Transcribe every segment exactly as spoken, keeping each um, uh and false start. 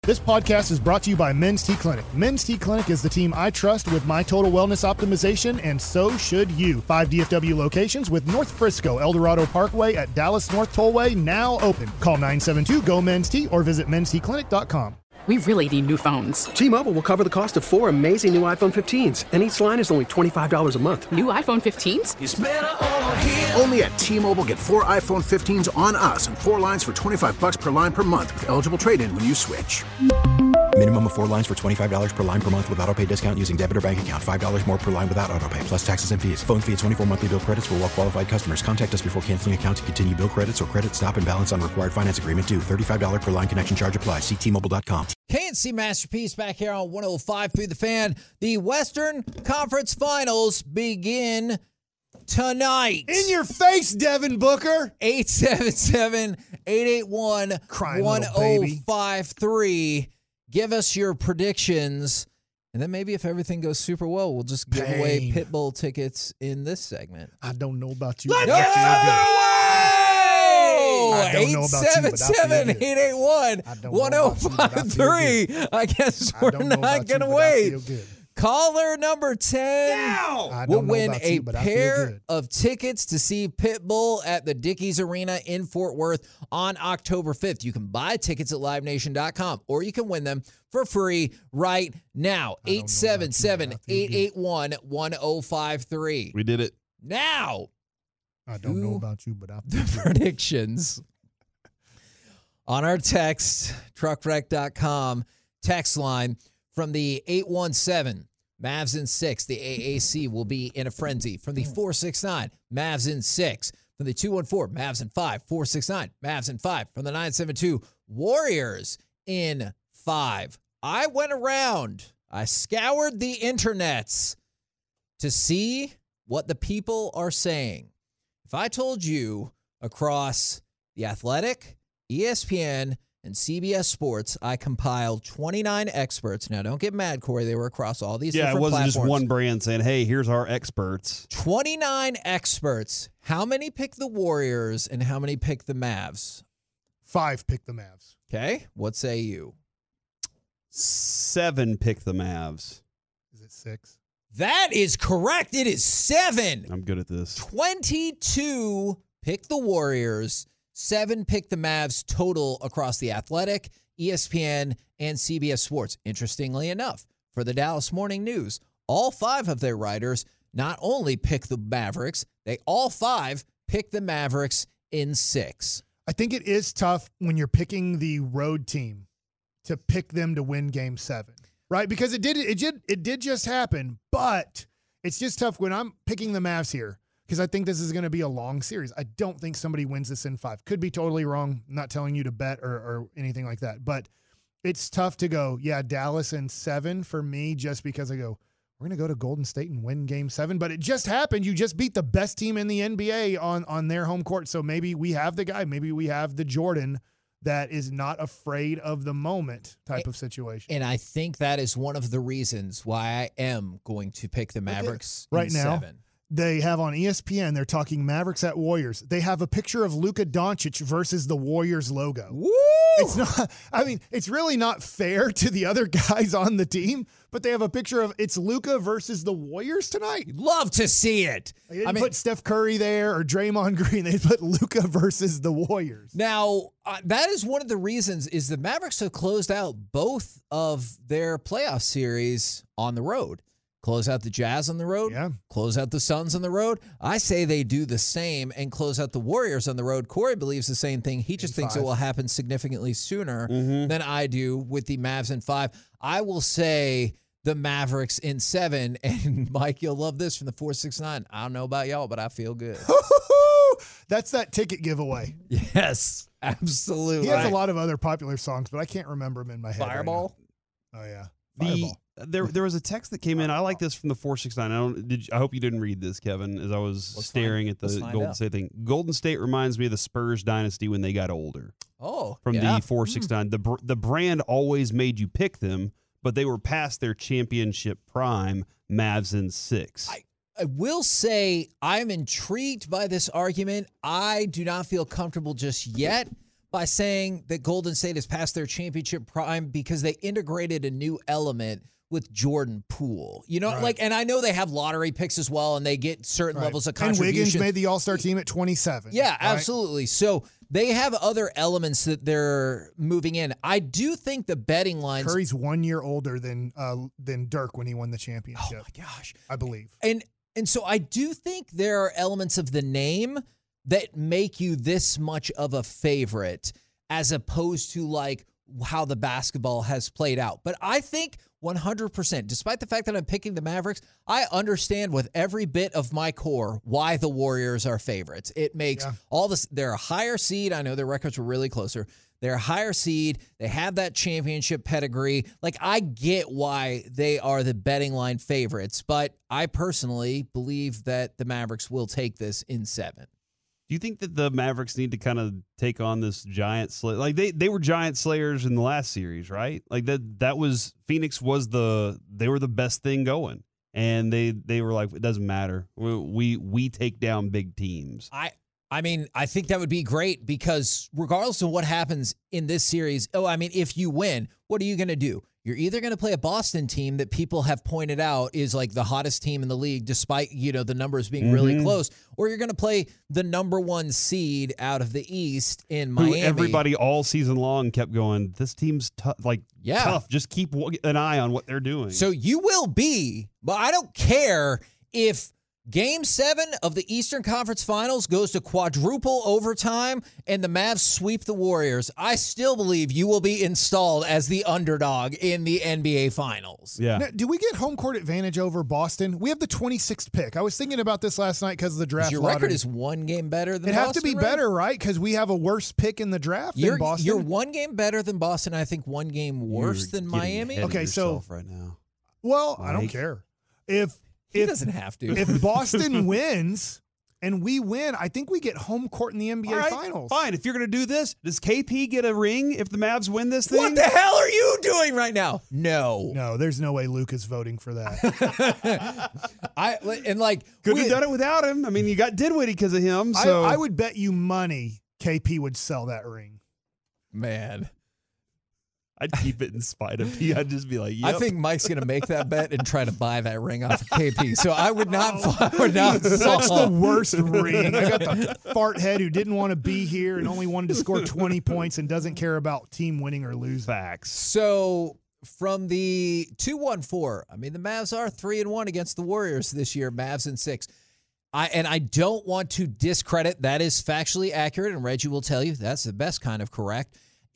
This podcast is brought to you by Men's T Clinic. Men's T Clinic is the team I trust with my total wellness optimization, and so should you. Five D F W locations with North Frisco, El Dorado Parkway at Dallas North Tollway now open. Call nine seven two, G O, men's T or visit men's t clinic dot com. We really need new phones. T-Mobile will cover the cost of four amazing new iPhone fifteens, and each line is only twenty-five dollars a month. New iPhone fifteens? It's better over here. Only at T-Mobile, get four iPhone fifteens on us and four lines for twenty-five bucks per line per month with eligible trade-in when you switch. Minimum of four lines for twenty-five dollars per line per month with autopay discount using debit or bank account. five dollars more per line without autopay, plus taxes and fees. Phone fee at twenty-four monthly bill credits for well-qualified customers. Contact us before canceling account to continue bill credits or credit stop and balance on required finance agreement due. thirty-five dollars per line connection charge applies. See T Mobile dot com. K N C Masterpiece back here on one oh five through the Fan. The Western Conference Finals begin tonight. In your face, Devin Booker. eight seven seven, eight eight one, one oh five three. Give us your predictions. And then maybe if everything goes super well, we'll just give Pain. away Pitbull tickets in this segment. I don't know about you. Let's but I give feel it good. I don't eight know about you, seven but I feel seven, good. eight eight one, one oh five three. I guess I we're don't know not about going to you, but I wait. feel good. Caller number ten I will don't know win about a you, but I feel pair good. of tickets to see Pitbull at the Dickies Arena in Fort Worth on October fifth. You can buy tickets at live nation dot com or you can win them for free right now. eight seven seven, eight eight one, one oh five three. We did it. Now, I don't know about you, but I feel the good. predictions on our text, truck wreck dot com text line from the eight one seven. Mavs in six. The A A C will be in a frenzy. From the four six nine, Mavs in six. From the two one four, Mavs in five. four six nine, Mavs in five. From the nine seven two, Warriors in five. I went around. I scoured the internets to see what the people are saying. If I told you across The Athletic, E S P N, and C B S Sports, I compiled twenty-nine experts. Now, don't get mad, Corey. They were across all these Yeah, different it wasn't platforms. just one brand saying, hey, here's our experts. twenty-nine experts. How many pick the Warriors and how many pick the Mavs? Five pick the Mavs. Okay, what say you? Seven pick the Mavs. Is it six? That is correct. It is seven. I'm good at this. twenty-two pick the Warriors. Seven pick the Mavs total across The Athletic, E S P N, and C B S Sports. Interestingly enough, for the Dallas Morning News, all five of their writers not only pick the Mavericks, they all five pick the Mavericks in six. I think it is tough when you're picking the road team to pick them to win game seven, right? Because it did, it did, it did just happen, but it's just tough when I'm picking the Mavs here. Because I think this is going to be a long series. I don't think somebody wins this in five. Could be totally wrong. I'm not telling you to bet or, or anything like that. But it's tough to go, yeah, Dallas in seven for me just because I go, we're going to go to Golden State and win game seven. But it just happened. You just beat the best team in the N B A on, on their home court. So maybe we have the guy. Maybe we have the Jordan that is not afraid of the moment type of situation. And I think that is one of the reasons why I am going to pick the Mavericks right in now. seven. They have on E S P N, they're talking Mavericks at Warriors. They have a picture of Luka Doncic versus the Warriors logo. Woo! It's not, I mean, it's really not fair to the other guys on the team, but they have a picture of it's Luka versus the Warriors tonight. Love to see it. They didn't I mean, put Steph Curry there or Draymond Green. They put Luka versus the Warriors. Now, uh, that is one of the reasons is the Mavericks have closed out both of their playoff series on the road. Close out the Jazz on the road, yeah. Close out the Suns on the road. I say they do the same and close out the Warriors on the road. Corey believes the same thing. He just in thinks five. it will happen significantly sooner Mm-hmm. than I do with the Mavs in five. I will say the Mavericks in seven. And, Mike, you'll love this from the four six nine. I don't know about y'all, but I feel good. That's that ticket giveaway. Yes, absolutely. He has a lot of other popular songs, but I can't remember them in my head. Fireball? Right now. Oh, yeah. The, Fireball. there, there was a text that came in. I like this from the four six nine. I don't. Did you, I hope you didn't read this, Kevin, as I was Let's staring find, at the let's find Golden out. State thing. Golden State reminds me of the Spurs dynasty when they got older. Oh, From yeah. the four six nine, the br- the brand always made you pick them, but they were past their championship prime. Mavs in six. I, I will say I'm intrigued by this argument. I do not feel comfortable just yet, by saying that Golden State has passed their championship prime because they integrated a new element with Jordan Poole. You know, Right. like, and I know they have lottery picks as well, and they get certain Right. levels of And contribution. Wiggins made the All-Star team at twenty-seven. Yeah, right? absolutely. So they have other elements that they're moving in. I do think the betting lines. Curry's one year older than uh, than Dirk when he won the Oh championship. my gosh. I believe. And and so I do think there are elements of the name that make you this much of a favorite as opposed to like how the basketball has played out. But I think one hundred percent, despite the fact that I'm picking the Mavericks, I understand with every bit of my core why the Warriors are favorites. It makes Yeah. all this, they're a higher seed. I know their records were really closer. They're a higher seed. They have that championship pedigree. Like, I get why they are the betting line favorites, but I personally believe that the Mavericks will take this in seven. Do you think that the Mavericks need to kind of take on this giant slay? Like they, they were giant slayers in the last series, right? Like that that was Phoenix was the they were the best thing going, and they they were like, it doesn't matter. We we, we take down big teams. I I mean, I think that would be great because regardless of what happens in this series, oh, I mean, if you win, what are you going to do? You're either going to play a Boston team that people have pointed out is like the hottest team in the league, despite, you know, the numbers being really Mhm. close, or you're going to play the number one seed out of the East in Who Miami. everybody all season long kept going, this team's tough, like Yeah. tough. Just keep w- an eye on what they're doing. So you will be, but I don't care if Game seven of the Eastern Conference Finals goes to quadruple overtime and the Mavs sweep the Warriors. I still believe you will be installed as the underdog in the N B A Finals. yeah. Now, do we get home court advantage over Boston? We have the twenty-sixth pick. I was thinking about this last night because of the draft Your lottery. record is one game better than It'd have to Boston, be right? better, right? Because we have a worse pick in the draft You're, than Boston. you're one game better than Boston. I think one game worse You're than getting Miami. ahead of Okay, so- yourself right now. well, I don't Mike. care. If He if doesn't have to. if Boston wins and we win, I think we get home court in the N B A All right, Finals. fine. If you're going to do this, does K P get a ring if the Mavs win this thing? What the hell are you doing right now? No. No, there's no way Luke is voting for that. I and like Could we- have done it without him. I mean, you got Dinwiddie because of him. I, So I would bet you money K P would sell that ring. man. I'd keep it in spite of you. I'd just be like, yep. I think Mike's going to make that bet and try to buy that ring off of K P. So I would not. I would not. That's the fall. worst ring. I got the fart head who didn't want to be here and only wanted to score twenty points and doesn't care about team winning or losing. facts. So from the two one four, I mean the Mavs are three and one against the Warriors this year. Mavs in six. I and I don't want to discredit. That is factually accurate, and Reggie will tell you that's the best kind of correct.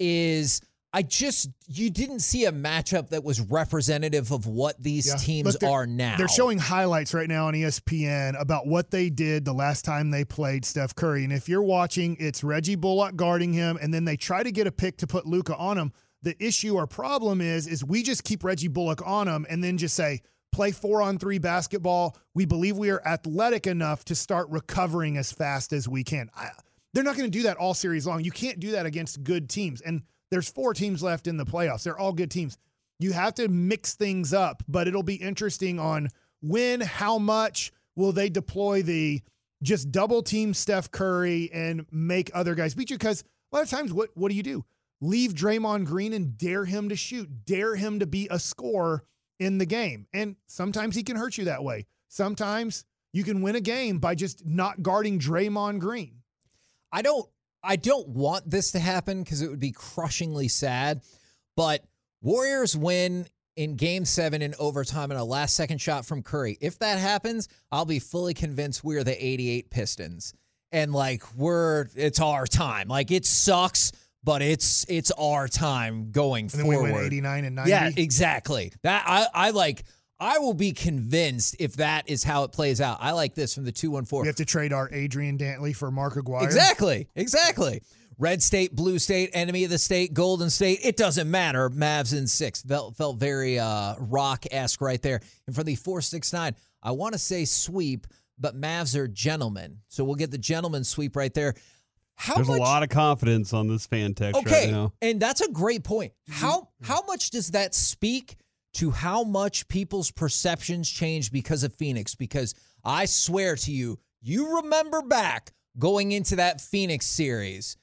Is I just you didn't see a matchup that was representative of what these Yeah. teams Look, they're- are now. They're showing highlights right now on E S P N about what they did the last time they played Steph Curry. And if you're watching, it's Reggie Bullock guarding him, and then they try to get a pick to put Luka on him. The issue or problem is, is we just keep Reggie Bullock on him and then just say, play four on three basketball. We believe we are athletic enough to start recovering as fast as we can. I, they're not going to do that all series long. You can't do that against good teams. And there's four teams left in the playoffs. They're all good teams. You have to mix things up, but it'll be interesting on when, how much will they deploy the just double team Steph Curry and make other guys beat you? Because a lot of times, what, what do you do? Leave Draymond Green and dare him to shoot, dare him to be a scorer in the game. And sometimes he can hurt you that way. Sometimes you can win a game by just not guarding Draymond Green. I don't I don't want this to happen because it would be crushingly sad, but Warriors win in game seven in overtime and a last second shot from Curry. If that happens, I'll be fully convinced we're the eighty-eight Pistons. And like we're it's our time. Like it sucks, but it's it's our time going And then forward. we win eighty-nine and ninety. Yeah, exactly. That I, I like I will be convinced if that is how it plays out. I like this from the two one four. We have to trade our Adrian Dantley for Mark Aguirre. Exactly. Exactly. Red State, Blue State, enemy of the state, Golden State. It doesn't matter. Mavs in six. Felt, felt very uh, rock-esque right there. And for the four six nine, I want to say sweep, but Mavs are gentlemen. So we'll get the gentleman sweep right there. How There's much, a lot of confidence on this fan text okay, right now. and that's a great point. How how much does that speak to how much people's perceptions change because of Phoenix? Because I swear to you, you remember back going into that Phoenix series,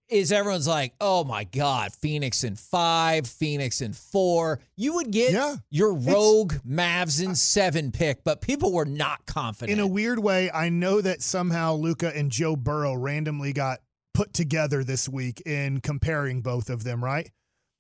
is everyone's like, oh my God, Phoenix in five, Phoenix in four. You would get Yeah. your rogue Mavs in seven pick, but people were not confident. In a weird way, I know that somehow Luka and Joe Burrow randomly got put together this week in comparing both of them, right?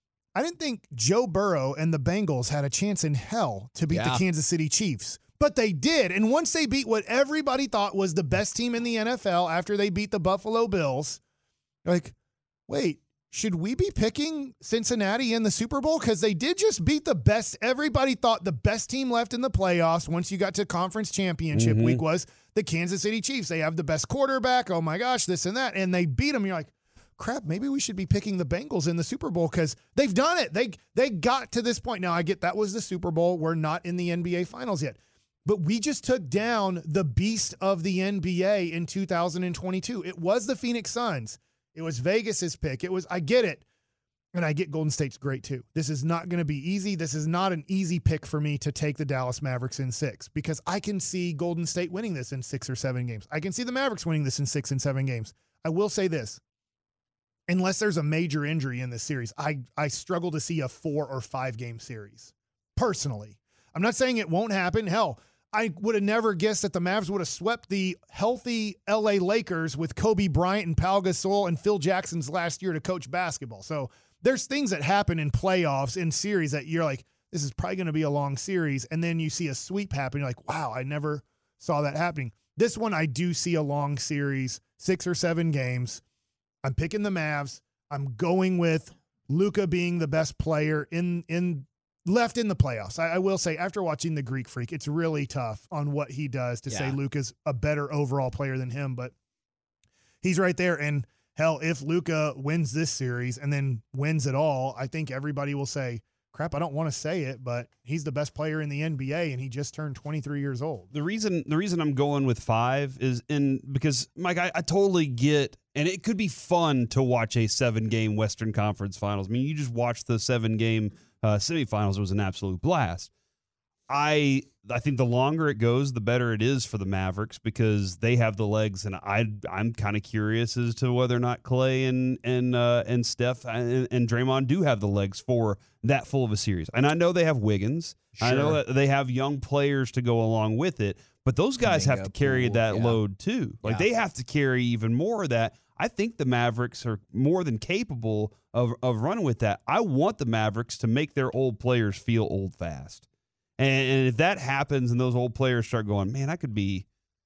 I didn't think Joe Burrow and the Bengals had a chance in hell to beat Yeah. the Kansas City Chiefs. But they did. And once they beat what everybody thought was the best team in the N F L after they beat the Buffalo Bills, like, wait, should we be picking Cincinnati in the Super Bowl? Because they did just beat the best. Everybody thought the best team left in the playoffs once you got to conference championship Mhm. week was the Kansas City Chiefs. They have the best quarterback. Oh my gosh, this and that. And they beat them. You're like, crap, maybe we should be picking the Bengals in the Super Bowl because they've done it. They they got to this point. Now, I get that was the Super Bowl. We're not in the N B A Finals yet. But we just took down the beast of the N B A in two thousand twenty-two. It was the Phoenix Suns. It was Vegas's pick. It was, I get it. And I get Golden State's great too. This is not going to be easy. This is not an easy pick for me to take the Dallas Mavericks in six because I can see Golden State winning this in six or seven games. I can see the Mavericks winning this in six and seven games. I will say this. Unless there's a major injury in this series, I, I struggle to see a four or five game series personally. I'm not saying it won't happen. Hell, I would have never guessed that the Mavs would have swept the healthy L A Lakers with Kobe Bryant and Pau Gasol and Phil Jackson's last year to coach basketball. So there's things that happen in playoffs, in series that you're like, this is probably going to be a long series. And then you see a sweep happen. You're like, wow, I never saw that happening. This one, I do see a long series, six or seven games. I'm picking the Mavs. I'm going with Luka being the best player in, in, left in the playoffs. I, I will say, after watching The Greek Freak, it's really tough on what he does to Yeah. say Luka's a better overall player than him, but he's right there. And hell, if Luka wins this series and then wins it all, I think everybody will say, crap, I don't want to say it, but he's the best player in the N B A and he just turned twenty-three years old. The reason the reason I'm going with five is in because Mike, I, I totally get, and it could be fun to watch a seven game Western Conference Finals. I mean, you just watched the seven game uh, semifinals; it was an absolute blast. I I think the longer it goes, the better it is for the Mavericks because they have the legs, and I I'm kind of curious as to whether or not Clay and and uh, and Steph and, and Draymond do have the legs for that full of a series. And I know they have Wiggins. I know Sure. that they have young players to go along with it, but those guys have to Kuminga, carry Poole, that yeah. load too. Like Yeah. they have to carry even more of that. I think the Mavericks are more than capable of of running with that. I want the Mavericks to make their old players feel old fast. And, and if that happens and those old players start going, man, I could be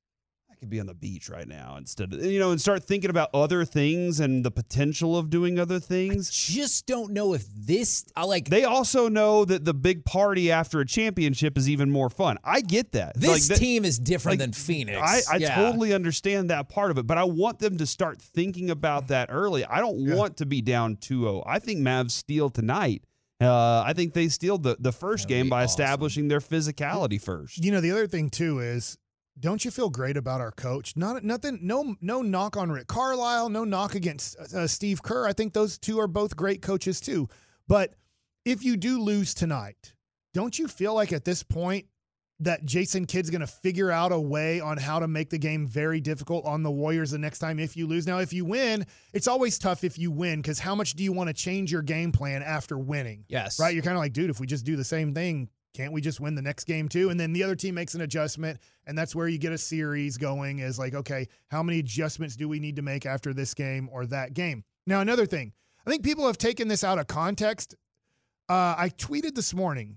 I could be on the beach right now instead of, you know, and start thinking about other things and the potential of doing other things. Just don't know if this, I like, They also know that the big party after a championship is even more fun. I get that. this Like, that- team is different like, than Phoenix. I, I Yeah. totally understand that part of it, but I want them to start thinking about that early. I don't Yeah. want to be down two oh. I think Mavs steal tonight. Uh, I think they steal the, the first That'd game be by awesome. establishing their physicality first. You know, the other thing too is, don't you feel great about our coach? Not nothing, no, no knock on Rick Carlisle, no knock against uh, Steve Kerr. I think those two are both great coaches too. But if you do lose tonight, don't you feel like at this point that Jason Kidd's going to figure out a way on how to make the game very difficult on the Warriors the next time if you lose? Now, if you win, it's always tough if you win because how much do you want to change your game plan after winning? Yes. Right? You're kind of like, dude, if we just do the same thing, can't we just win the next game too? And then the other team makes an adjustment, and that's where you get a series going is like, okay, how many adjustments do we need to make after this game or that game? Now, another thing, I think people have taken this out of context. Uh, I tweeted this morning,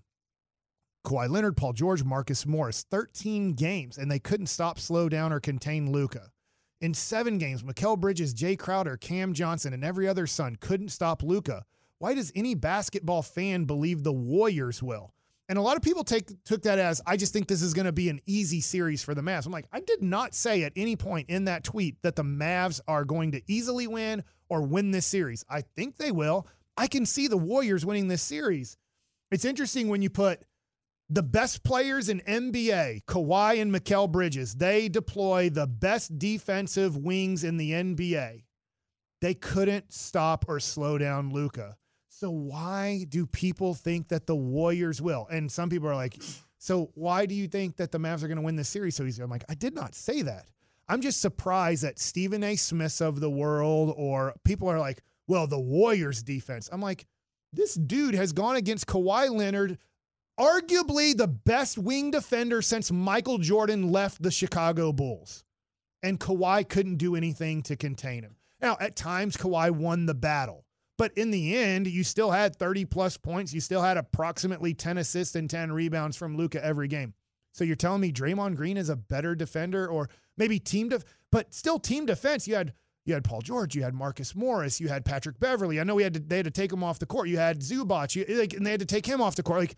Kawhi Leonard, Paul George, Marcus Morris, thirteen games, and they couldn't stop, slow down, or contain Luka. In seven games, Mikal Bridges, Jay Crowder, Cam Johnson, and every other Sun couldn't stop Luka. Why does any basketball fan believe the Warriors will? And a lot of people take took that as, I just think this is going to be an easy series for the Mavs. I'm like, I did not say at any point in that tweet that the Mavs are going to easily win or win this series. I think they will. I can see the Warriors winning this series. It's interesting when you put the best players in N B A, Kawhi and Mikal Bridges, they deploy the best defensive wings in the N B A. They couldn't stop or slow down Luka. So why do people think that the Warriors will? And some people are like, so why do you think that the Mavs are going to win this series so easy? I'm like, I did not say that. I'm just surprised that Stephen A. Smiths of the world, or people are like, well, the Warriors defense. I'm like, this dude has gone against Kawhi Leonard, arguably the best wing defender since Michael Jordan left the Chicago Bulls. And Kawhi couldn't do anything to contain him. Now, at times, Kawhi won the battle. But in the end, you still had thirty-plus points. You still had approximately ten assists and ten rebounds from Luka every game. So you're telling me Draymond Green is a better defender, or maybe team def- but still team defense. You had you had Paul George, you had Marcus Morris, you had Patrick Beverly. I know we had to, they had to take him off the court. You had Zubac, you, like, and they had to take him off the court. Like,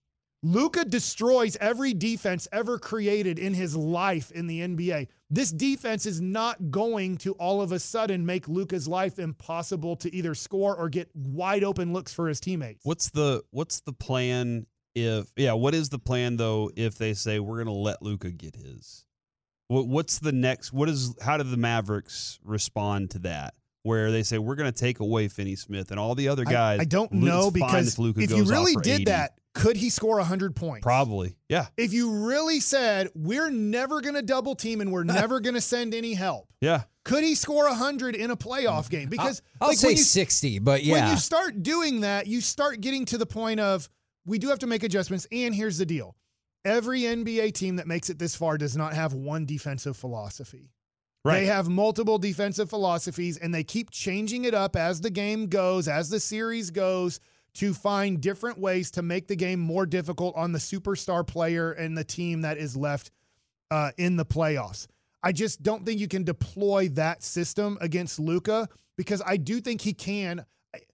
Luka destroys every defense ever created in his life in the N B A. This defense is not going to all of a sudden make Luka's life impossible to either score or get wide open looks for his teammates. What's the what's the plan if yeah, what is the plan though if they say we're going to let Luka get his? What what's the next what is how do the Mavericks respond to that? Where they say we're going to take away Finney Smith and all the other guys. I, I don't know, because if, if you really did eighty. that, could he score one hundred points? Probably, yeah. If you really said, we're never going to double team and we're never going to send any help. Yeah. Could he score one hundred in a playoff game? Because I'll, I'll like, say when you, sixty, but yeah. When you start doing that, you start getting to the point of, we do have to make adjustments. And here's the deal. Every N B A team that makes it this far does not have one defensive philosophy. Right. They have multiple defensive philosophies, and they keep changing it up as the game goes, as the series goes, to find different ways to make the game more difficult on the superstar player and the team that is left uh, in the playoffs. I just don't think you can deploy that system against Luka, because I do think he can.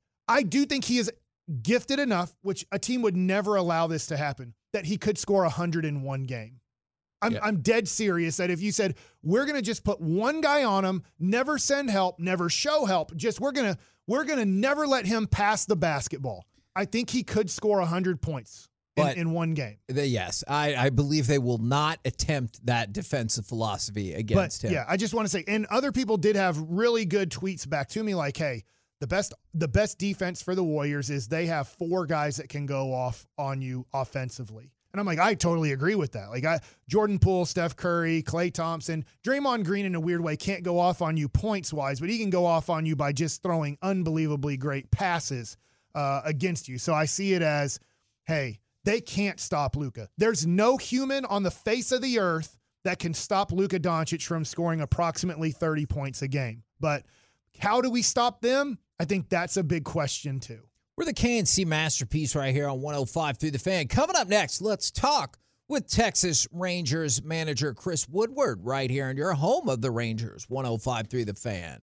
I do think he is gifted enough, which a team would never allow this to happen, that he could score one hundred in one game. I'm yeah. I'm dead serious that if you said, we're going to just put one guy on him, never send help, never show help, just we're going to we're going to never let him pass the basketball, I think he could score one hundred points in, in one game. The, yes, I, I believe they will not attempt that defensive philosophy against but, him. Yeah, I just want to say, and other people did have really good tweets back to me like, hey, the best the best defense for the Warriors is they have four guys that can go off on you offensively. And I'm like, I totally agree with that. Like, I, Jordan Poole, Steph Curry, Klay Thompson, Draymond Green in a weird way can't go off on you points-wise, but he can go off on you by just throwing unbelievably great passes uh, against you. So I see it as, hey, they can't stop Luka. There's no human on the face of the earth that can stop Luka Doncic from scoring approximately thirty points a game. But how do we stop them? I think that's a big question, too. We're the K and C Masterpiece right here on one oh five Through the Fan. Coming up next, let's talk with Texas Rangers manager Chris Woodward right here in your home of the Rangers, one oh five Through the Fan.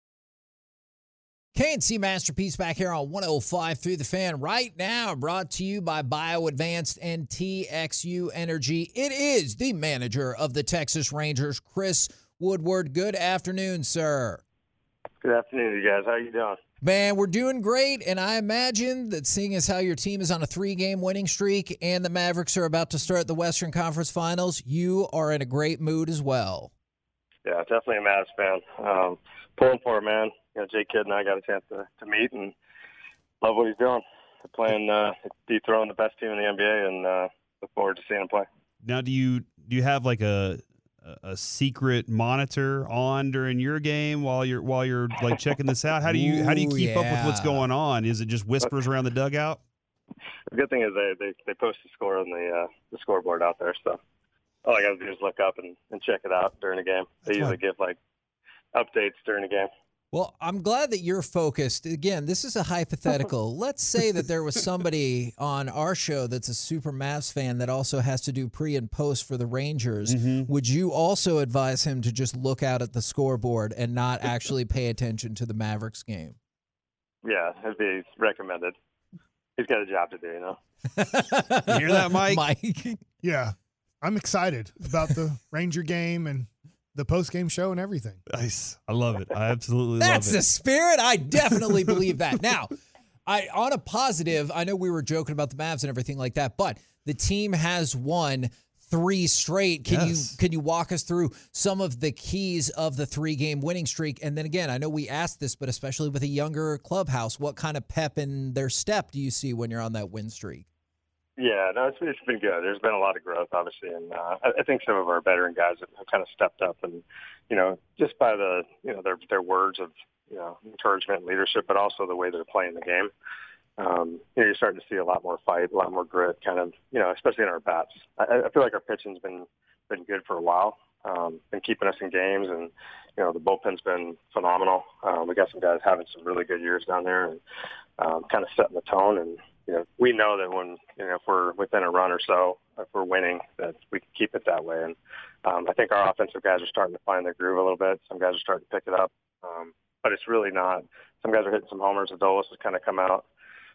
K and C Masterpiece back here on one oh five Through the Fan right now, brought to you by BioAdvanced and T X U Energy. It is the manager of the Texas Rangers, Chris Woodward. Good afternoon, sir. Good afternoon, you guys. How you doing? Man, we're doing great, and I imagine that seeing as how your team is on a three-game winning streak and the Mavericks are about to start the Western Conference Finals, you are in a great mood as well. Yeah, definitely a Mavs fan. Um, pulling for it, man. You know, Jay Kidd and I got a chance to, to meet and love what he's doing. They're playing, uh, dethroning the best team in the N B A, and uh, look forward to seeing him play. Now, do you do you have like a a secret monitor on during your game while you're while you're like checking this out? How do you how do you keep Ooh, up with what's yeah. going on? Is it just whispers around the dugout? The good thing is they they, they post the score on the uh, the scoreboard out there, so all I got to do is look up and, and check it out during the game. They That's usually fun. give like updates during the game. Well, I'm glad that you're focused. Again, this is a hypothetical. Let's say that there was somebody on our show that's a super Mavs fan that also has to do pre and post for the Rangers. Mm-hmm. Would you also advise him to just look out at the scoreboard and not actually pay attention to the Mavericks game? Yeah, it'd be recommended. He's got a job to do, you know. You hear that, Mike? Mike. Yeah, I'm excited about the Ranger game and the post-game show and everything. Nice. I love it. I absolutely That's love it. the spirit. I definitely believe that. Now, I on a positive, I know we were joking about the Mavs and everything like that, but the team has won three straight. Can Yes. you can you walk us through some of the keys of the three-game winning streak? And then again, I know we asked this, but especially with a younger clubhouse, what kind of pep in their step do you see when you're on that win streak? Yeah, no, it's, it's been good. There's been a lot of growth, obviously, and uh, I, I think some of our veteran guys have, have kind of stepped up, and you know, just by the you know their their words of you know encouragement, and leadership, but also the way they're playing the game. Um, you know, you're starting to see a lot more fight, a lot more grit, kind of, you know, especially in our bats. I, I feel like our pitching's been been good for a while, um, been keeping us in games, and you know, the bullpen's been phenomenal. Um, we got some guys having some really good years down there, and um, kind of setting the tone. And you know, we know that when you know if we're within a run or so, if we're winning, that we can keep it that way. And um, I think our offensive guys are starting to find their groove a little bit. Some guys are starting to pick it up, um, but it's really not. Some guys are hitting some homers. Adolis has kind of come out.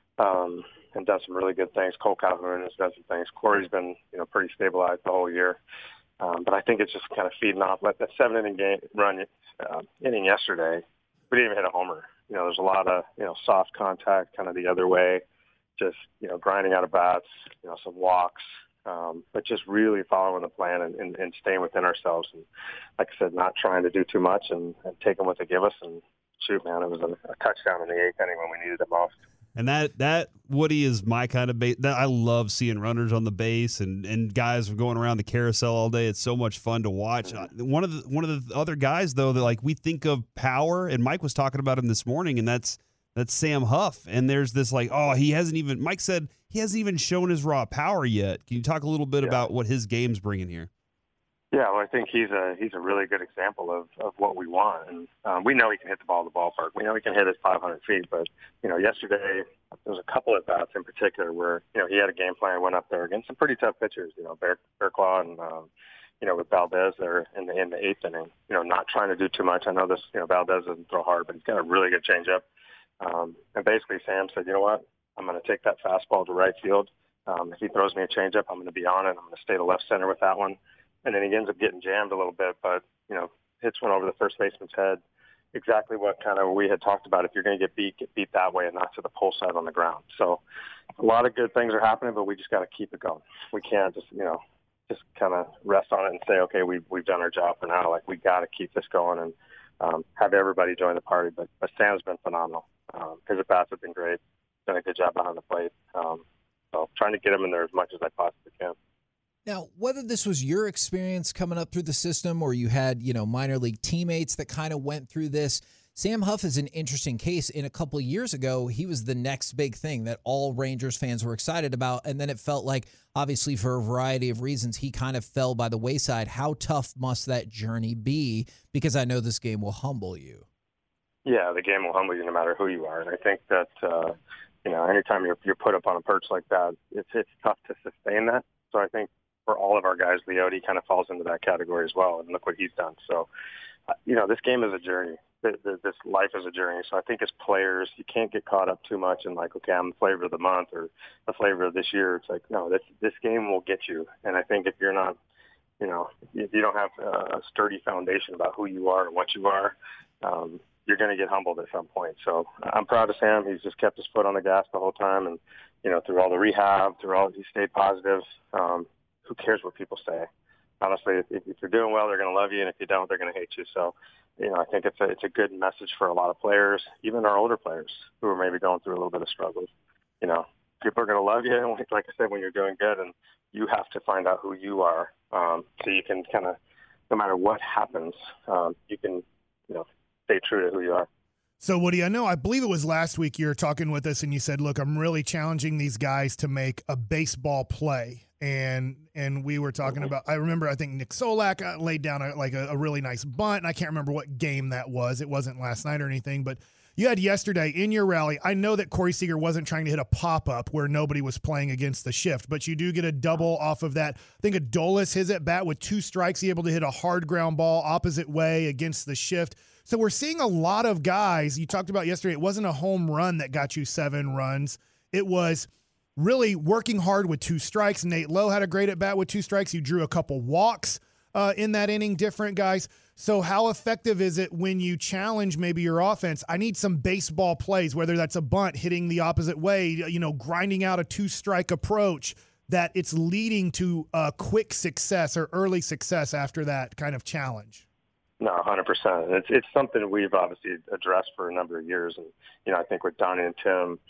Um, and done some really good things. Cole Calhoun has done some things. Corey's been, you know, pretty stabilized the whole year. Um, but I think it's just kind of feeding off. Like that seven inning game run uh, inning yesterday, we didn't even hit a homer. You know, there's a lot of, you know, soft contact kind of the other way, just, you know, grinding out of bats, you know, some walks, um, but just really following the plan and, and, and staying within ourselves. And like I said, not trying to do too much and, and taking what they give us. And shoot, man, it was a, a touchdown in the eighth inning when we needed it most. And that, that Woody is my kind of base. That I love seeing runners on the base and, and guys going around the carousel all day. It's so much fun to watch. Mm-hmm. One of the one of the other guys though that like we think of power, and Mike was talking about him this morning, and that's that's Sam Huff. And there's this like, oh, he hasn't even. Mike said he hasn't even shown his raw power yet. Can you talk a little bit yeah. about what his game's bringing here? Yeah, well, I think he's a he's a really good example of, of what we want, and um, we know he can hit the ball in the ballpark. We know he can hit it five hundred feet, but you know, yesterday there was a couple of bats in particular where you know he had a game plan, went up there against some pretty tough pitchers. You know, Bear, Bearclaw and um, you know with Valdez there in the in the eighth inning. You know, not trying to do too much. I know this. You know, Valdez doesn't throw hard, but he's got a really good changeup. Um, and basically, Sam said, you know what, I'm going to take that fastball to right field. Um, if he throws me a changeup, I'm going to be on it. I'm going to stay to left center with that one. And then he ends up getting jammed a little bit, but, you know, hits one over the first baseman's head. Exactly what kind of we had talked about. If you're going to get beat, get beat that way and not to the pull side on the ground. So a lot of good things are happening, but we just got to keep it going. We can't just, you know, just kind of rest on it and say, okay, we've, we've done our job for now. Like, we got to keep this going and um, have everybody join the party. But, but Sam's been phenomenal. Um, his at-bats have been great. Done a good job behind the plate. Um, so trying to get him in there as much as I possibly can. Now, whether this was your experience coming up through the system or you had, you know, minor league teammates that kind of went through this, Sam Huff is an interesting case. In a couple of years ago, he was the next big thing that all Rangers fans were excited about, and then it felt like, obviously, for a variety of reasons, he kind of fell by the wayside. How tough must that journey be? Because I know this game will humble you. Yeah, the game will humble you no matter who you are, and I think that, uh, you know, anytime you're, you're put up on a perch like that, it's, it's tough to sustain that. So I think for all of our guys, Leote kind of falls into that category as well, and look what he's done. So, uh, you know, this game is a journey. This, this life is a journey. So I think as players, you can't get caught up too much in like, okay, I'm the flavor of the month or the flavor of this year. It's like, no, this this game will get you. And I think if you're not, you know, if you don't have a sturdy foundation about who you are and what you are, um, you're going to get humbled at some point. So I'm proud of Sam. He's just kept his foot on the gas the whole time, and you know, through all the rehab, through all, he stayed positive. Um, who cares what people say? Honestly, if, if you're doing well, they're going to love you, and if you don't, they're going to hate you. So, you know, I think it's a it's a good message for a lot of players, even our older players who are maybe going through a little bit of struggles. You know, people are going to love you, and like I said, when you're doing good, and you have to find out who you are, um, so you can kind of, no matter what happens, um, you can, you know, stay true to who you are. So, Woody, I know, I believe it was last week you were talking with us and you said, look, I'm really challenging these guys to make a baseball play. And and we were talking mm-hmm. about, I remember, I think Nick Solak laid down a, like a, a really nice bunt. And I can't remember what game that was. It wasn't last night or anything. But you had yesterday in your rally, I know that Corey Seager wasn't trying to hit a pop-up where nobody was playing against the shift, but you do get a double off of that. I think Adolis, his at bat with two strikes, he able to hit a hard ground ball opposite way against the shift. So we're seeing a lot of guys. You talked about yesterday, it wasn't a home run that got you seven runs. It was really working hard with two strikes. Nate Lowe had a great at bat with two strikes. You drew a couple walks uh, in that inning, different guys. So how effective is it when you challenge maybe your offense? I need some baseball plays, whether that's a bunt hitting the opposite way, you know, grinding out a two-strike approach, that it's leading to a quick success or early success after that kind of challenge. No, one hundred percent. It's it's something we've obviously addressed for a number of years, and you know, I think with Donnie and Tim,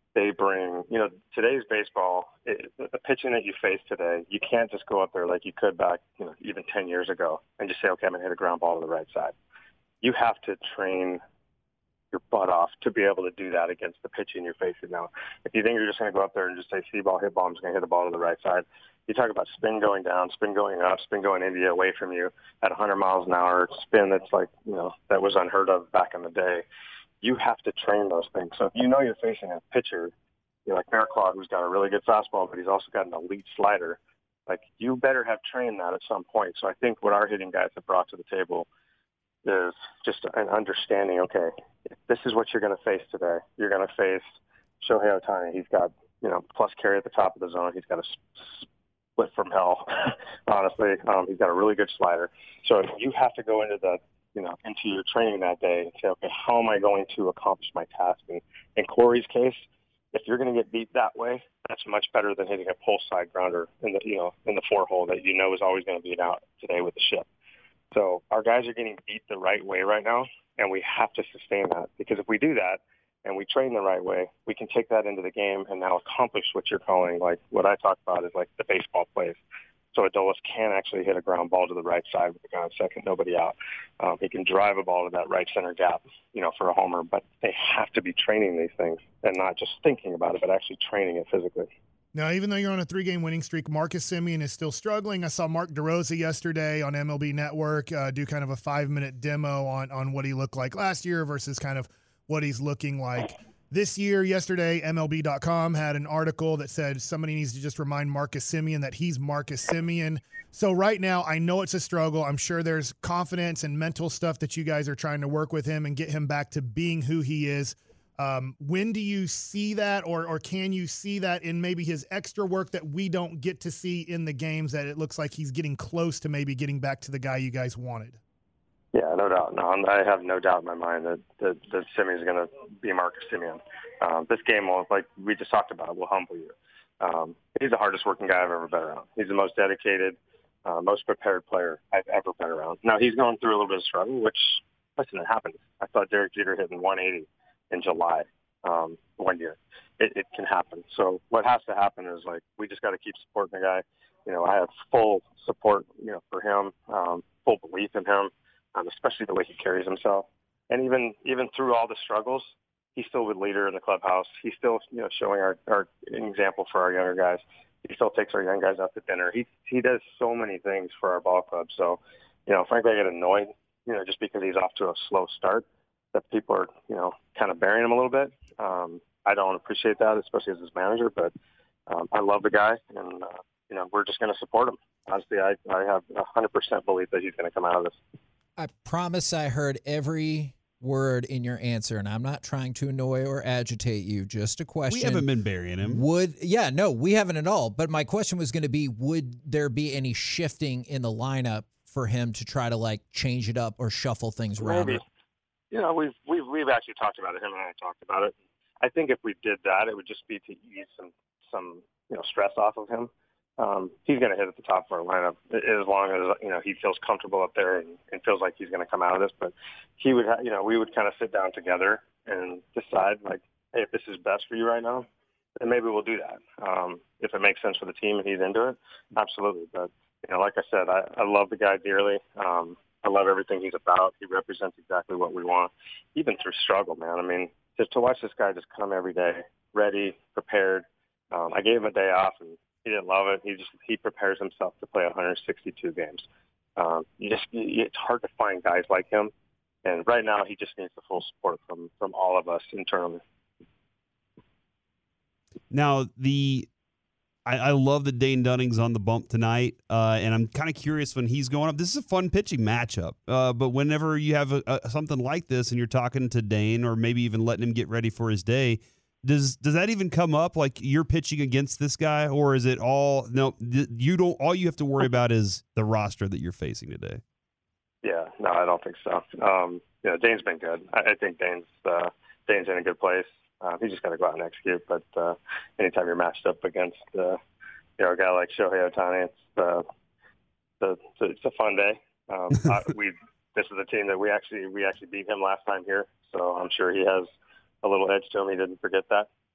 they bring, you know, today's baseball, it, the pitching that you face today, you can't just go up there like you could back, you know, even ten years ago and just say, okay, I'm going to hit a ground ball to the right side. You have to train your butt off to be able to do that against the pitching you're facing now. If you think you're just going to go up there and just say, see ball, hit ball, I'm just going to hit the ball to the right side. You talk about spin going down, spin going up, spin going into you, away from you at one hundred miles an hour, spin that's like, you know, that was unheard of back in the day. You have to train those things. So if you know you're facing a pitcher, you know, like Merclaw, who's got a really good fastball, but he's also got an elite slider, like you better have trained that at some point. So I think what our hitting guys have brought to the table is just an understanding, okay, if this is what you're going to face today. You're going to face Shohei Ohtani. He's got, you know, plus carry at the top of the zone. He's got a split from hell, honestly. Um, he's got a really good slider. So you have to go into the, you know, into your training that day and say, okay, how am I going to accomplish my task? And in Corey's case, if you're going to get beat that way, that's much better than hitting a pull side grounder in the, you know, in the four hole that you know is always going to be out today with the ship. So our guys are getting beat the right way right now, and we have to sustain that, because if we do that and we train the right way, we can take that into the game and now accomplish what you're calling, like what I talk about is like the baseball plays. So Adolis can actually hit a ground ball to the right side with the guy on second, nobody out. Um, he can drive a ball to that right center gap, you know, for a homer. But they have to be training these things and not just thinking about it, but actually training it physically. Now, even though you're on a three-game winning streak, Marcus Semien is still struggling. I saw Mark DeRosa yesterday on M L B Network uh, do kind of a five-minute demo on, on what he looked like last year versus kind of what he's looking like this year. Yesterday, M L B dot com had an article that said somebody needs to just remind Marcus Semien that he's Marcus Semien. So right now, I know it's a struggle. I'm sure there's confidence and mental stuff that you guys are trying to work with him and get him back to being who he is. Um, when do you see that, or or can you see that in maybe his extra work that we don't get to see in the games, that it looks like he's getting close to maybe getting back to the guy you guys wanted? Yeah, no doubt. No, I have no doubt in my mind that, that, that Semien is going to be Marcus Semien. Um, this game, will, like we just talked about, will humble you. Um, he's the hardest working guy I've ever been around. He's the most dedicated, uh, most prepared player I've ever been around. Now, he's going through a little bit of struggle, which, listen, it happens. I saw Derek Jeter hitting one eighty in July um, one year. It, it can happen. So what has to happen is, like, we just got to keep supporting the guy. You know, I have full support, you know, for him, um, full belief in him. Um, especially the way he carries himself. And even even through all the struggles, he's still the leader in the clubhouse. He's still, you know, showing our, our an example for our younger guys. He still takes our young guys out to dinner. He he does so many things for our ball club. So, you know, frankly, I get annoyed, you know, just because he's off to a slow start, that people are, you know, kind of burying him a little bit. Um, I don't appreciate that, especially as his manager, but um, I love the guy, and, uh, you know, we're just going to support him. Honestly, I, I have one hundred percent belief that he's going to come out of this. I promise I heard every word in your answer, and I'm not trying to annoy or agitate you. Just a question. We haven't been burying him. Would yeah, no, we haven't at all. But my question was going to be, would there be any shifting in the lineup for him to try to like change it up or shuffle things around? Maybe. You know, we've we've we've actually talked about it. Him and I talked about it. I think if we did that, it would just be to ease some some you know stress off of him. Um, he's going to hit at the top of our lineup as long as, you know, he feels comfortable up there and, and feels like he's going to come out of this. But he would, ha- you know, we would kind of sit down together and decide, like, hey, if this is best for you right now, then maybe we'll do that. Um, if it makes sense for the team and he's into it, absolutely. But, you know, like I said, I, I love the guy dearly. Um, I love everything he's about. He represents exactly what we want, even through struggle, man. I mean, just to watch this guy just come every day, ready, prepared. Um, I gave him a day off, and he didn't love it. He just he prepares himself to play one hundred sixty-two games. Um, you just you, it's hard to find guys like him, and right now he just needs the full support from from all of us internally. Now the I, I love that Dane Dunning's on the bump tonight, uh, and I'm kind of curious when he's going up. This is a fun pitching matchup, uh, but whenever you have a, a, something like this and you're talking to Dane, or maybe even letting him get ready for his day. Does does that even come up, like you're pitching against this guy, or is it all no? You don't. All you have to worry about is the roster that you're facing today. Yeah, no, I don't think so. Um, you know, Dane's been good. I, I think Dane's uh, Dane's in a good place. Uh, he's just got to go out and execute. But uh, anytime you're matched up against uh, you know a guy like Shohei Ohtani, it's uh, the it's a fun day. Um, I, we this is a team that we actually we actually beat him last time here, so I'm sure he has a little edge to him. He didn't forget that.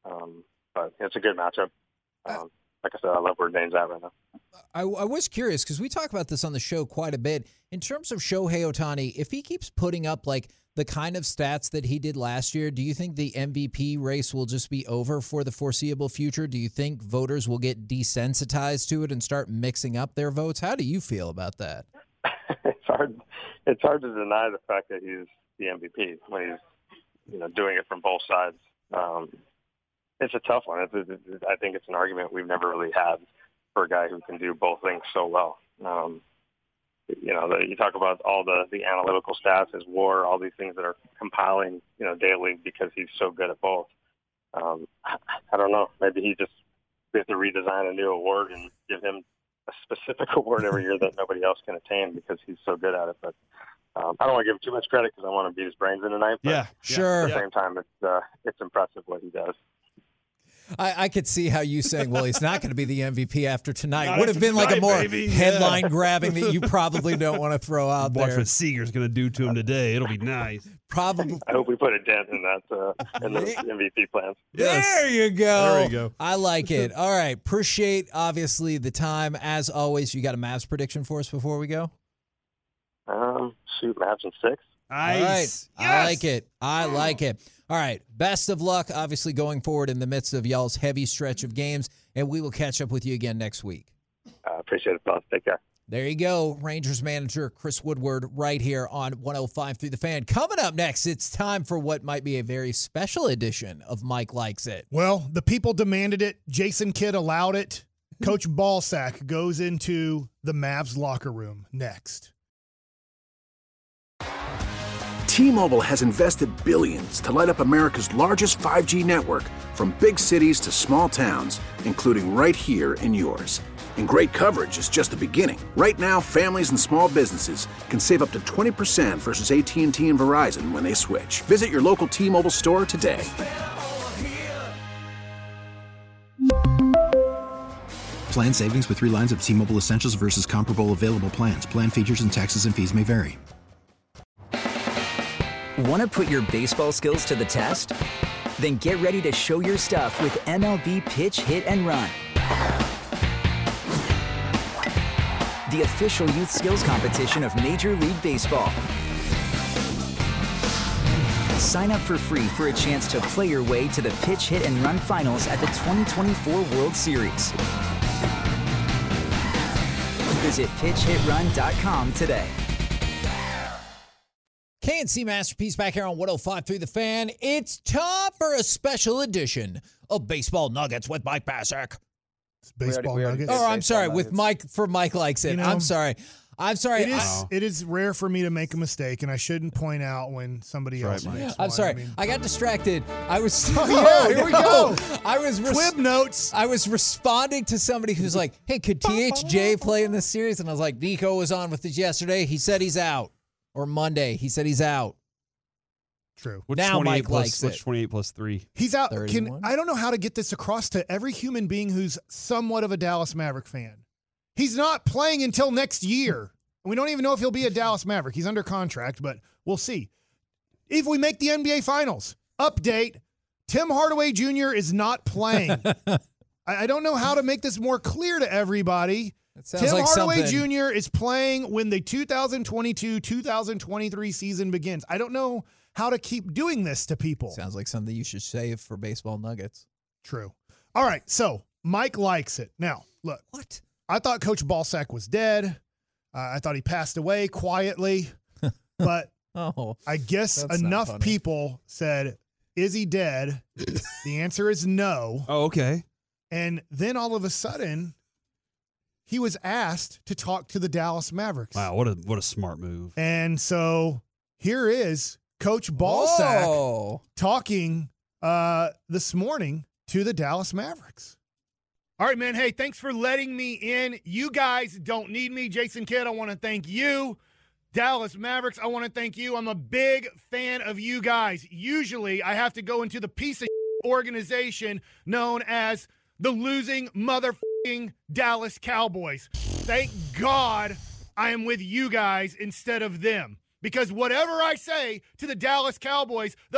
Um, but it's a good matchup. Um, like I said, I love where Dane's at right now. I, I was curious because we talk about this on the show quite a bit. In terms of Shohei Ohtani, if he keeps putting up like the kind of stats that he did last year, do you think the M V P race will just be over for the foreseeable future? Do you think voters will get desensitized to it and start mixing up their votes? How do you feel about that? It's hard. It's hard to deny the fact that he's the M V P when he's, you know, doing it from both sides. Um, it's a tough one. It's, it's, I think it's an argument we've never really had for a guy who can do both things so well. Um, you know, the, you talk about all the, the analytical stats, his WAR, all these things that are compiling, you know, daily because he's so good at both. Um, I don't know. Maybe he just we have to redesign a new award and give him a specific award every year that nobody else can attain because he's so good at it. But um, I don't want to give him too much credit because I want to beat his brains in tonight. But Yeah, sure. At the same time, it's uh, it's impressive what he does. I, I could see how you saying, well, he's not going to be the M V P after tonight Not would have after been like a tonight, more baby. headline Yeah. grabbing that you probably don't want to throw out Watch there. what Seager's going to do to him today. It'll be nice. Probably. I hope we put a dent in that uh, in the M V P plans. There you go. There we go. I like it. All right. Appreciate, obviously, the time. As always, you got a Mavs prediction for us before we go? Um, shoot, Mavs in six. Nice. All right. Yes. I like it. I like it. All right. Best of luck, obviously, going forward in the midst of y'all's heavy stretch of games, and we will catch up with you again next week. Uh, appreciate it, fellas. Take care. There you go. Rangers manager Chris Woodward right here on one oh five Through the Fan. Coming up next, it's time for what might be a very special edition of Mike Likes It. Well, the people demanded it. Jason Kidd allowed it. Coach Ballsack goes into the Mavs locker room next. T-Mobile has invested billions to light up America's largest five G network, from big cities to small towns, including right here in yours. And great coverage is just the beginning. Right now, families and small businesses can save up to twenty percent versus A T and T and Verizon when they switch. Visit your local T-Mobile store today. Plan savings with three lines of T-Mobile Essentials versus comparable available plans. Plan features and taxes and fees may vary. Want to put your baseball skills to the test? Then get ready to show your stuff with M L B Pitch, Hit, and Run. The official youth skills competition of Major League Baseball. Sign up for free for a chance to play your way to the Pitch, Hit, and Run finals at the twenty twenty-four World Series. Visit pitch hit run dot com today. K and C Masterpiece back here on one oh five Through the Fan. It's time for a special edition of Baseball Nuggets with Mike Basak. It's baseball we already nuggets. Oh, I'm sorry, with Mike for Mike Likes It. You know, I'm sorry. I'm sorry. It is, I, it is rare for me to make a mistake, and I shouldn't point out when somebody That's else right, Mike. makes I'm one. sorry. I mean, I got distracted. I was. Oh, yeah, here we go. I was. Res- Quib notes. I was responding to somebody who's like, "Hey, could T H J play in this series?" And I was like, "Nico was on with us yesterday. He said he's out, or Monday. He said he's out." True. What's Now twenty-eight Mike plus, likes what's it. twenty-eight plus three? He's out. Can, thirty-one? I don't know how to get this across to every human being who's somewhat of a Dallas Maverick fan. He's not playing until next year. We don't even know if he'll be a Dallas Maverick. He's under contract, but we'll see. If we make the N B A Finals, update, Tim Hardaway Junior is not playing. I, I don't know how to make this more clear to everybody. That sounds Tim like Hardaway something. Junior is playing when the two thousand twenty-two two thousand twenty-three season begins. I don't know how to keep doing this to people. Sounds like something you should save for Baseball Nuggets. True. All right, so Mike likes it. Now, look, What? I thought Coach Ballsack was dead. Uh, I thought he passed away quietly, but Oh, I guess That's not enough funny. people said, is he dead? The answer is no. Oh, okay. And then all of a sudden, he was asked to talk to the Dallas Mavericks. Wow, what a what a smart move. And so here is Coach Ballsack Whoa. talking uh, this morning to the Dallas Mavericks. All right, man. Hey, thanks for letting me in. You guys don't need me. Jason Kidd, I want to thank you. Dallas Mavericks, I want to thank you. I'm a big fan of you guys. Usually, I have to go into the piece of organization known as the losing motherfucking Dallas Cowboys. Thank God I am with you guys instead of them. Because whatever I say to the Dallas Cowboys, those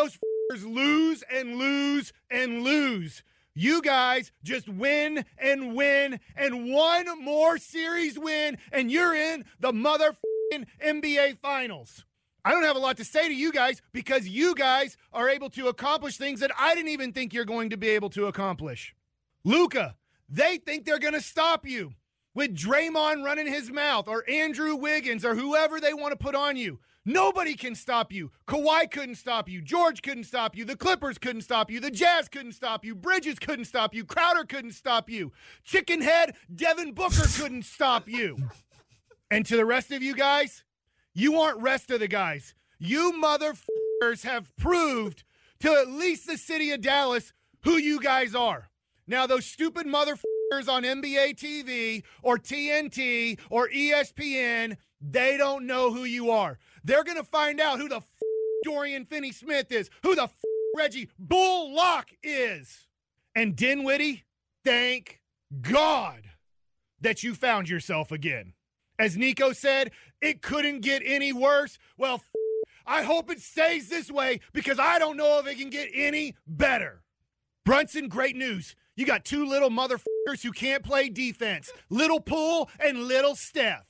lose and lose and lose. You guys just win and win and one more series win, and you're in the motherfucking N B A Finals. I don't have a lot to say to you guys because you guys are able to accomplish things that I didn't even think you're going to be able to accomplish. Luka, they think they're going to stop you with Draymond running his mouth or Andrew Wiggins or whoever they want to put on you. Nobody can stop you. Kawhi couldn't stop you. George couldn't stop you. The Clippers couldn't stop you. The Jazz couldn't stop you. Bridges couldn't stop you. Crowder couldn't stop you. Chickenhead Devin Booker couldn't stop you. And to the rest of you guys, you aren't rest of the guys. You motherfuckers have proved to at least the city of Dallas who you guys are. Now, those stupid motherfuckers on N B A T V or T N T or E S P N, they don't know who you are. They're going to find out who the f- Dorian Finney-Smith is, who the f- Reggie Bullock is. And Dinwiddie, thank God that you found yourself again. As Nico said, it couldn't get any worse. Well, f- I hope it stays this way because I don't know if it can get any better. Brunson, great news. You got two little motherfuckers who can't play defense, Little Poole and Little Steph.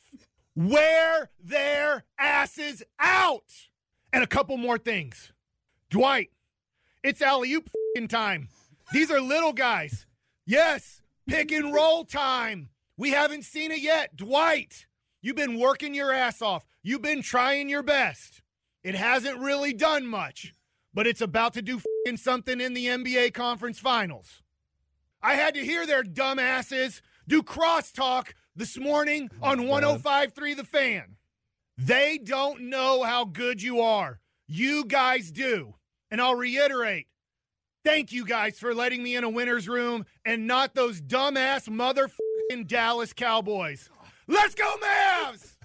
Wear their asses out. And a couple more things. Dwight, it's alley-oop f***ing time. These are little guys. Yes, pick and roll time. We haven't seen it yet. Dwight, you've been working your ass off. You've been trying your best. It hasn't really done much, but it's about to do f***ing something in the N B A Conference Finals. I had to hear their dumb asses do crosstalk this morning on one oh five point three The Fan. They don't know how good you are. You guys do. And I'll reiterate, thank you guys for letting me in a winner's room and not those dumbass motherfucking Dallas Cowboys. Let's go, Mavs!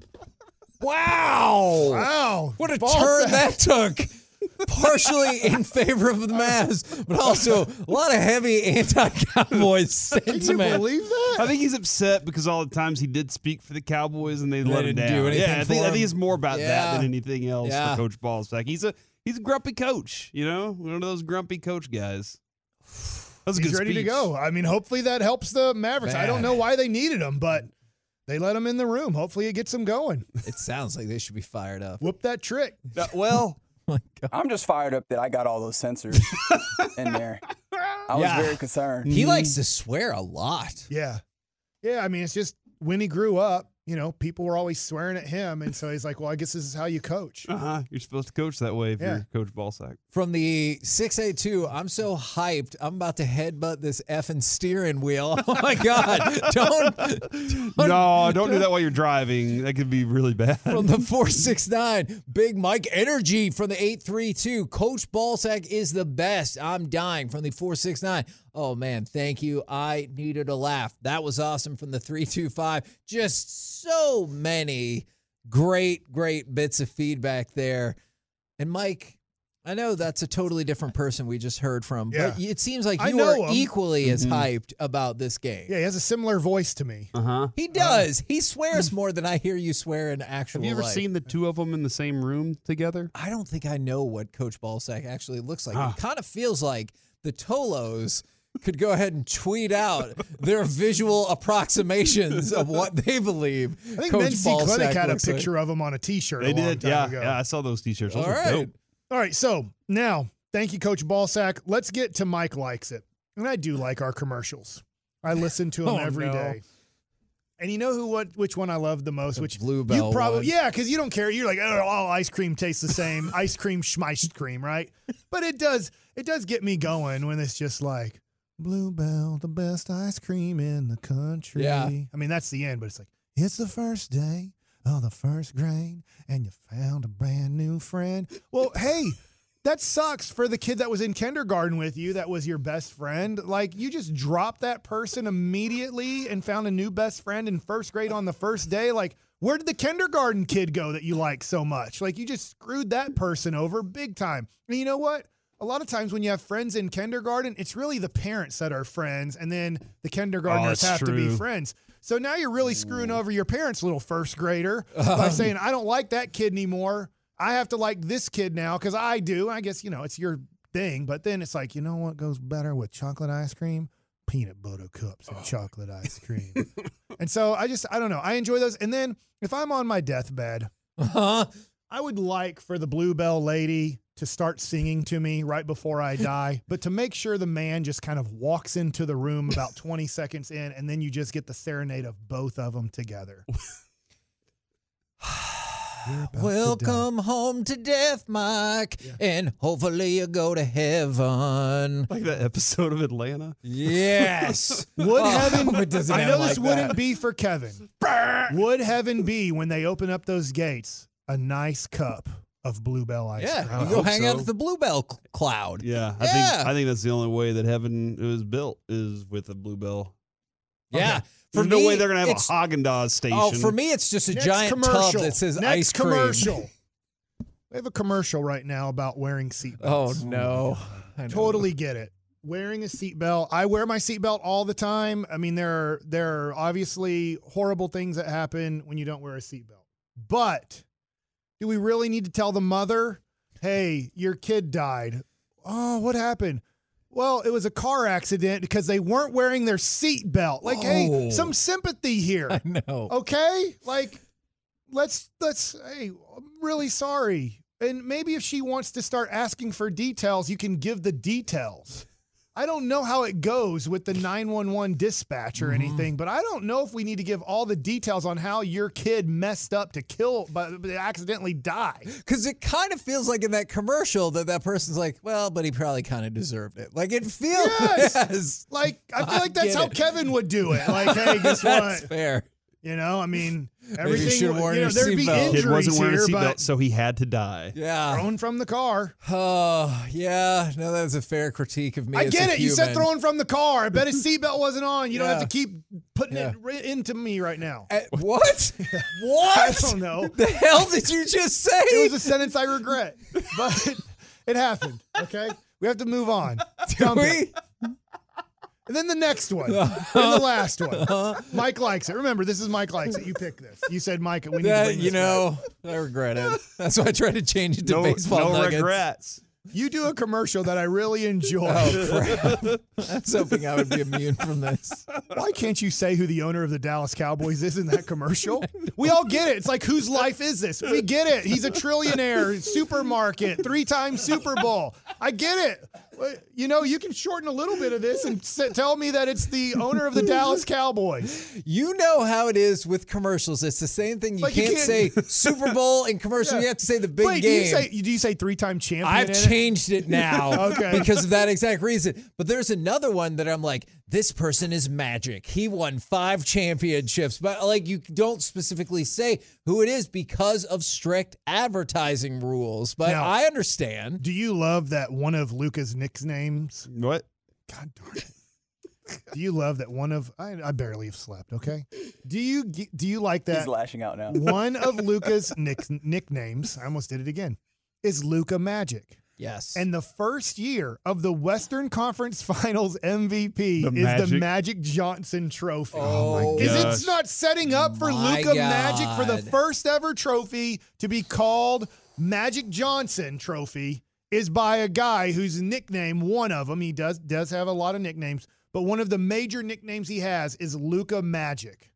Wow. Wow. What a Ball turn sack. that took. Partially in favor of the Mavs, but also a lot of heavy anti-Cowboys Can you sentiment. believe that? I think he's upset because all the times he did speak for the Cowboys and they, They let him didn't down. do anything yeah, I think, for I think him. it's more about Yeah. that than anything else Yeah. for Coach Ballsack. He's a he's a grumpy coach, you know, one of those grumpy coach guys. That's a He's good ready speech. to go. I mean, hopefully that helps the Mavericks. I don't know why they needed him, but they let him in the room. Hopefully it gets them going. It sounds like they should be fired up. Whoop that trick. Uh, well, My God. I'm just fired up that I got all those sensors in there. I was Yeah. very concerned. He likes to swear a lot. Yeah. Yeah, I mean, it's just when he grew up, you know, people were always swearing at him. And so he's like, well, I guess this is how you coach. uh-huh. You're supposed to coach that way if Yeah. you're Coach Ballsack. From the six eighty-two, I'm so hyped. I'm about to headbutt this effing steering wheel. Oh, my God. Don't. don't No, don't do that while you're driving. That could be really bad. From the four six nine, Big Mike Energy from the eight three two. Coach Ballsack is the best. I'm dying from the four six nine. Oh, man, thank you. I needed a laugh. That was awesome from the three two five. Just so many great, great bits of feedback there. And, Mike, I know that's a totally different person we just heard from, Yeah. but it seems like I you know are him. equally as Mhm. hyped about this game. Yeah, he has a similar voice to me. Uh-huh. He does. He swears more than I hear you swear in actual Have you ever life. seen the two of them in the same room together? I don't think I know what Coach Ballsack actually looks like. Ah. It kind of feels like the Tolos could go ahead and tweet out their visual approximations of what they believe. I think Coach Men's C Ballsack Clinic had a looks like. picture of him on a T-shirt They a long did. time Yeah, ago. yeah. I saw those T-shirts. Those All were right. dope. All right, so now, thank you, Coach Ballsack. Let's get to Mike Likes It. And I do like our commercials. I listen to them Oh, every day. no. And you know who what which one I love the most? The which Bluebell you probably one. yeah, because you don't care. You're like, oh, all ice cream tastes the same. Ice cream, schmice cream, right? But it does it does get me going when it's just like Bluebell, the best ice cream in the country. Yeah. I mean, that's the end, but it's like, it's the first day of the first grade, and you found a brand new friend. Well, hey, that sucks for the kid that was in kindergarten with you, that was your best friend. Like, you just dropped that person immediately and found a new best friend in first grade on the first day. Like, where did the kindergarten kid go that you like so much? Like, you just screwed that person over big time. And you know what? A lot of times when you have friends in kindergarten, it's really the parents that are friends, and then the kindergartners that's have to be true. friends. So now you're really screwing over your parents' little first grader by saying, I don't like that kid anymore. I have to like this kid now because I do. I guess, you know, it's your thing. But then it's like, you know what goes better with chocolate ice cream? Peanut butter cups and oh. chocolate ice cream. And so I just, I don't know. I enjoy those. And then if I'm on my deathbed, uh-huh. I would like for the Bluebell lady to start singing to me right before I die, but to make sure the man just kind of walks into the room about twenty seconds in, and then you just get the serenade of both of them together. Welcome home to death, Mike, yeah. and hopefully you go to heaven. Like that episode of Atlanta? Yes. Would oh, heaven, it doesn't I know like this that. wouldn't be for Kevin. Would heaven be, when they open up those gates, a nice cup of Bluebell ice yeah, cream? you go hang so. out at the Bluebell cl- cloud. Yeah, I yeah. think I think that's the only way that heaven was built is with a Bluebell. Yeah. Okay. There's For no me, way they're going to have a Haagen-Dazs station. Oh, for me, it's just a Next giant commercial. tub that says Next ice cream. commercial. We have a commercial right now about wearing seatbelts. Oh, no. I totally get it. Wearing a seatbelt. I wear my seatbelt all the time. I mean, there are, there are obviously horrible things that happen when you don't wear a seatbelt. But do we really need to tell the mother, hey, your kid died? Oh, what happened? Well, it was a car accident because they weren't wearing their seatbelt. Like, Whoa. hey, some sympathy here. I know. Okay? Like, let's, let's, hey, I'm really sorry. And maybe if she wants to start asking for details, you can give the details. I don't know how it goes with the nine one one dispatch or mm-hmm. anything, but I don't know if we need to give all the details on how your kid messed up to kill, but accidentally die. Because it kind of feels like in that commercial that that person's like, well, but he probably kind of deserved it. Like it feels. Yes. yes. Like, I feel I like that's how it. Kevin would do it. Like, hey, guess that's what? fair. You know, I mean, everything, you, worn you know, your there'd be seatbelt. injuries Kid wasn't wearing here, a seatbelt, but so he had to die. Yeah. Thrown from the car. Oh, yeah. No, that was a fair critique of me. I as get a it. You human. said thrown from the car. I bet his seatbelt wasn't on. You Yeah. don't have to keep putting Yeah. it right into me right now. Uh, what? What? I don't know. The hell did you just say? It was a sentence I regret, but it, it happened. Okay, we have to move on. Dump we? it. And then the next one, and the last one. Mike likes it. Remember, this is Mike likes it. You pick this. You said, Mike, we need that, to bring this You know, back. I regret it. That's why I tried to change it to no, baseball no nuggets. regrets. You do a commercial that I really enjoy. Oh, crap. I was hoping I would be immune from this. Why can't you say who the owner of the Dallas Cowboys is in that commercial? We all get it. It's like, whose life is this? We get it. He's a trillionaire, supermarket, three-time Super Bowl. I get it. You know, you can shorten a little bit of this and s- tell me that it's the owner of the Dallas Cowboys. You know how it is with commercials. It's the same thing. You, Like, you can't, can't- say Super Bowl in commercial. Yeah. You have to say the big Wait, game. do you say, do you say three-time champion? I've in it? changed it now Okay. because of that exact reason. But there's another one that I'm like, this person is magic. He won five championships. But like, you don't specifically say who it is because of strict advertising rules. But Now, I understand. Do you love that one of Luca's nicknames? What? God darn it. Do you love that one of I, I barely have slept, okay? Do you do you like that? He's lashing out now. One of Luca's nick, nicknames, I almost did it again, is Luca Magic. Yes. And the first year of the Western Conference Finals M V P The is Magic? the Magic Johnson Trophy. Oh, Is gosh. it not setting up for My Luca Magic for the God. first ever trophy to be called Magic Johnson Trophy is by a guy whose nickname, one of them, he does does have a lot of nicknames, but one of the major nicknames he has is Luca Magic.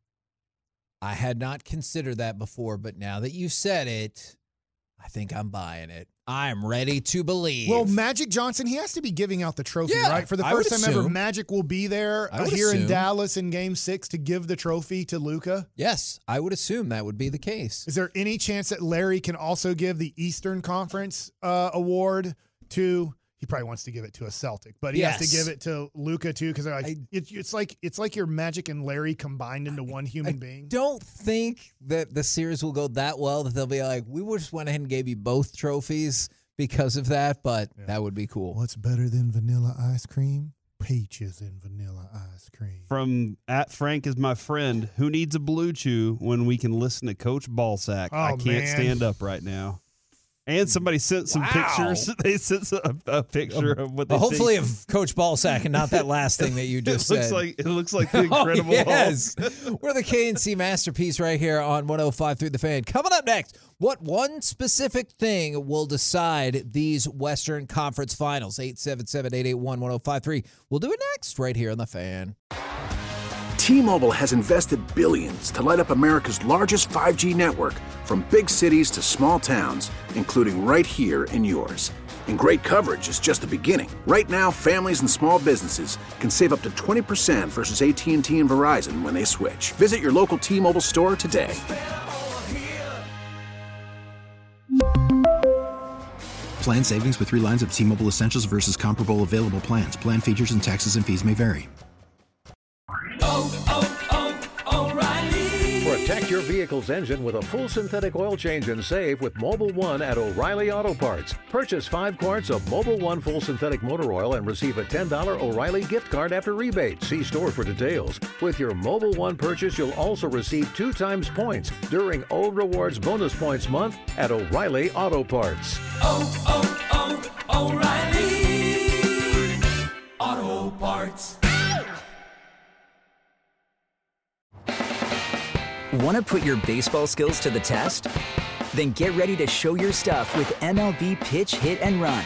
I had not considered that before, but now that you said it, I think I'm buying it. I'm ready to believe. Well, Magic Johnson, he has to be giving out the trophy, Yeah, right? For the I would first time ever, assume. Magic will be there I uh, would here in assume. Dallas in Game Six to give the trophy to Luca. Yes, I would assume that would be the case. Is there any chance that Larry can also give the Eastern Conference uh, award to? He probably wants to give it to a Celtic, but he has Yes. to give it to Luca too because like, I- it, it's like it's like your Magic and Larry combined into one human I being. don't think that the series will go that well that they'll be like, we just went ahead and gave you both trophies because of that, but Yeah. that would be cool. What's better than vanilla ice cream? Peaches and vanilla ice cream. From at Frank is my friend. Who needs a Blue Chew when we can listen to Coach Ballsack? Oh, I can't man. stand up right now. And somebody sent some Wow. pictures. They sent a, a picture of what they Well, hopefully think. of Coach Ballsack and not that last thing that you just it looks said. like it looks like the Incredible oh, yes. Hulk. We're the K N C masterpiece right here on one oh five through the Fan. Coming up next, what one specific thing will decide these Western Conference Finals? eight seven seven, eight eight one, one oh five three. We'll do it next right here on the Fan. T-Mobile has invested billions to light up America's largest five G network, from big cities to small towns, including right here in yours. And great coverage is just the beginning. Right now, families and small businesses can save up to twenty percent versus A T and T and Verizon when they switch. Visit your local T-Mobile store today. Plan savings with three lines of T-Mobile Essentials versus comparable available plans. Plan features and taxes and fees may vary. Protect your vehicle's engine with a full synthetic oil change and save with Mobile One at O'Reilly Auto Parts. Purchase five quarts of Mobile One full synthetic motor oil and receive a ten dollars O'Reilly gift card after rebate. See store for details. With your Mobile One purchase, you'll also receive two times points during O Rewards Bonus Points Month at O'Reilly Auto Parts. Oh, oh, oh, O'Reilly Auto Parts. Want to put your baseball skills to the test? Then get ready to show your stuff with M L B Pitch Hit and Run,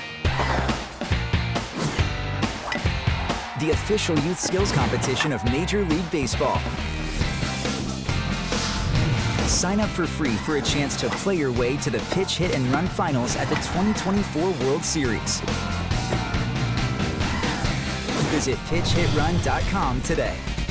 the official youth skills competition of Major League Baseball. Sign up for free for a chance to play your way to the Pitch Hit and Run Finals at the twenty twenty-four World Series. Visit pitch hit run dot com today.